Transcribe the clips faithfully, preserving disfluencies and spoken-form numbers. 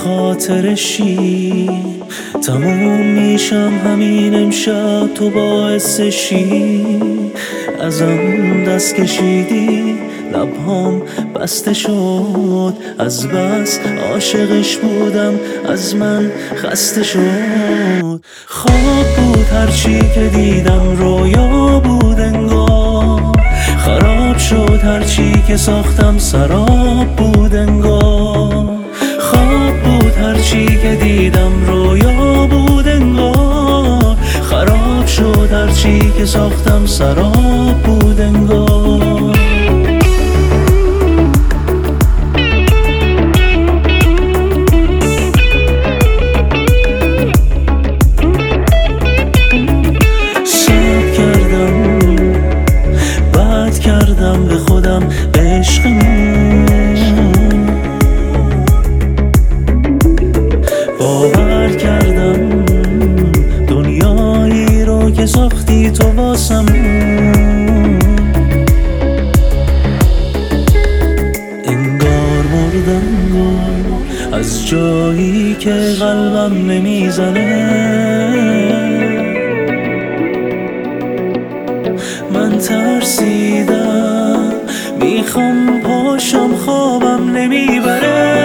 خاطرشی. تموم میشم همین امشب تو باعثشی. ازم دست کشیدی لبهام بسته شد، از بس عاشقش بودم از من خسته شد. خواب بود هرچی که دیدم رویا بود انگار، خراب شد هرچی که ساختم سراب بود انگار. خواب بود هرچی که دیدم رویا بود انگار، خراب شد هرچی که ساختم سراب بود انگار. کردم به خودم به عشقمون، باور کردم دنیایی رو که ساختی تو واسمون. انگار مردم از جایی که قلبم نمیزنه. من ترسیدم میخوام پاشم خوابم نمیبره.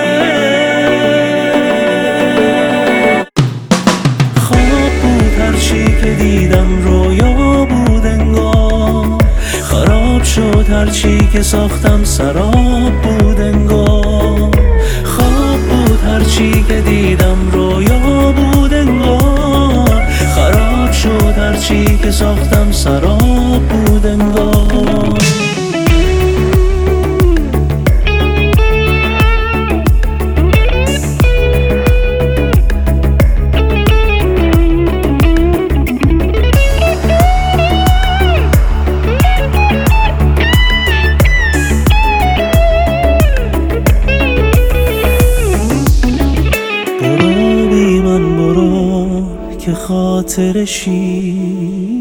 خواب بود هرچی که دیدم رویا بود انگار، خراب شد هرچی که ساختم سراب بود انگار. خواب بود هرچی که دیدم رویا بود انگار، خراب شد هرچی که ساختم سراب بود انگار. برو بی من برو که خاطرشی.